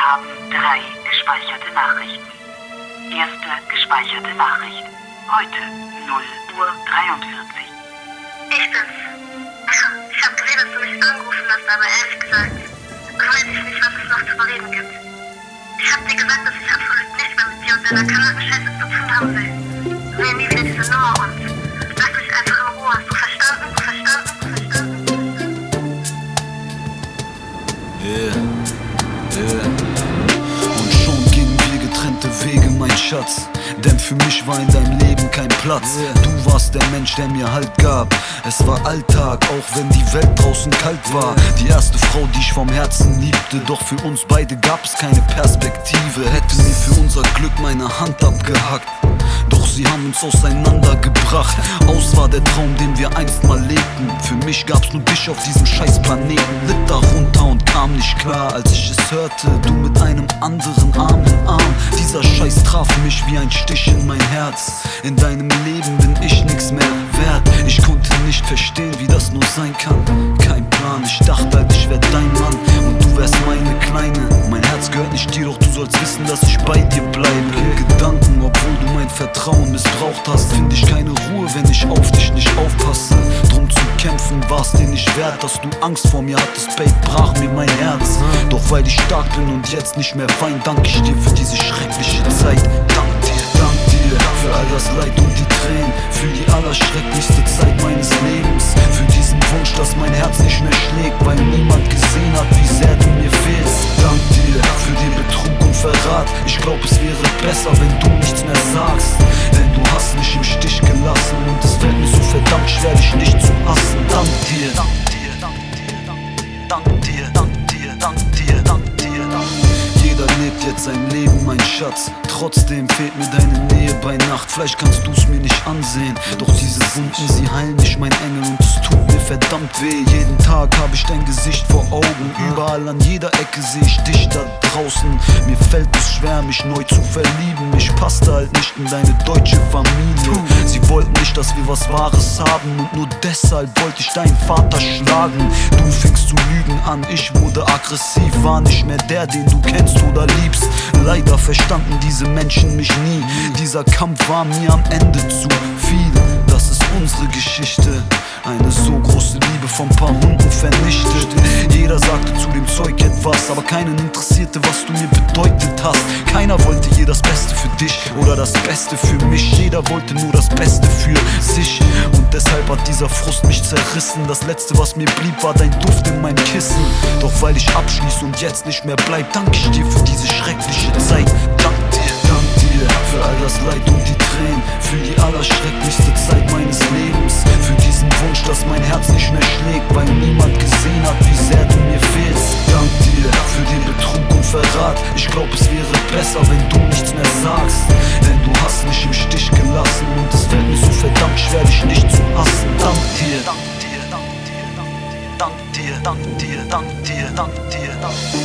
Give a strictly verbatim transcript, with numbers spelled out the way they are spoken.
haben drei gespeicherte Nachrichten. Erste gespeicherte Nachricht. Heute null Uhr dreiundvierzig. Ich bin's. Ach, ich hab gesehen, dass du mich angerufen hast, aber ehrlich gesagt, weiß ich nicht, was es noch zu bereden gibt. Ich hab dir gesagt, dass ich absolut nichts mehr mit dir und deiner kranken Scheiße zu tun haben will. Wähl nie wieder diese Nummer und lass mich einfach in Ruhe. Hast du verstanden? Du verstanden? Du verstanden? Du verstanden? Yeah, yeah. Und schon gingen wir getrennte Wege, mein Schatz. Denn für mich war in deinem Leben kein Platz. Du warst der Mensch, der mir Halt gab. Es war Alltag, auch wenn die Welt draußen kalt war. Die erste Frau, die ich vom Herzen liebte. Doch für uns beide gab es keine Perspektive. Hätte mir für unser Glück meine Hand abgehackt. Doch sie haben uns auseinandergebracht. Aus war der Traum, den wir einst mal lebten. Für mich gab's nur dich auf diesem scheiß Planeten. Litt darunter und kam nicht klar, als ich es hörte. Du mit einem anderen Arm in Arm. Dieser Scheiß traf mich wie ein Stich in mein Herz. In deinem Leben bin ich nix mehr wert. Ich konnte nicht verstehen, wie das nur sein kann. Kein Plan, ich dachte halt, ich wär dein Mann und du wärst meine Kleine. Mein Herz gehört nicht dir, doch du sollst wissen, dass ich bei dir bleibe. In Gedanken, obwohl du mein Vertrauen missbraucht hast, find ich keine Ruhe, wenn ich auf dich nicht aufpasse. Drum zu kämpfen war's dir nicht wert, dass du Angst vor mir hattest, Babe, brach mir mein Herz. Doch weil ich stark bin und jetzt nicht mehr wein, dank ich dir für diese schreckliche Zeit. Dank dir, dank dir für all das Leid und die Tränen, für die allerschrecklichste Zeit meines Lebens, für diesen Wunsch, dass mein Herz nicht mehr schlägt, weil niemand gesehen hat, wie sehr du mir fehlst. Dank dir für den Betrug und Verrat. Ich glaub, es wäre besser, wenn du nichts mehr sagst, denn du hast mich im Stich gelassen und es fällt mir so verdammt schwer, dich nicht zu hassen. Dank dir, dank dir, dank dir, dank dir, dank dir, dank dir, dank dir. Jeder lebt jetzt sein Leben, mein Schatz. Trotzdem fehlt mir deine Nähe bei Nacht. Vielleicht kannst du's mir nicht ansehen, doch diese Wunden, sie heilen nicht, mein Engel, und es tut mir verdammt weh. Jeden Tag hab ich dein Gesicht vor Augen. Überall an jeder Ecke seh ich dich da draußen. Mir fällt es schwer, mich neu zu verlieben. Ich passte halt nicht in deine deutsche Familie. Sie wollten nicht, dass wir was Wahres haben, und nur deshalb wollte ich deinen Vater schlagen. Du fingst zu lügen an, ich wurde aggressiv, war nicht mehr der, den du kennst oder liebst. Leider verstanden diese Menschen mich nie. Dieser Kampf war mir am Ende zu viel. Das ist unsere Geschichte. Eine so große Liebe von paar Hunden vernichtet. Jeder sagte zu dem Zeug etwas, aber keinen interessierte, was du mir bedeutet hast. Keiner wollte je das Beste für dich oder das Beste für mich. Jeder wollte nur das Beste für sich. Und deshalb hat dieser Frust mich zerrissen. Das letzte, was mir blieb, war dein Duft in meinem Kissen. Doch weil ich abschließe und jetzt nicht mehr bleib, danke ich dir für diese schreckliche Zeit. Dank dir, dank dir für all das Leid und die Tränen, für die allerschrecklichste Zeit meines Lebens, für diesen Wunsch, dass mein Herz nicht mehr schlägt, weil niemand gesehen hat, wie sehr du mir fehlst. Dank dir für den Betrug und Verrat. Ich glaub, es wäre besser, wenn du nichts mehr sagst, denn du hast mich im Stich gelassen und es fällt mir so verdammt schwer, dich nicht zu hassen. Dank dir, dank dir, dank dir, dank dir, dank dir, dank dir, dank dir, dank dir, dank dir.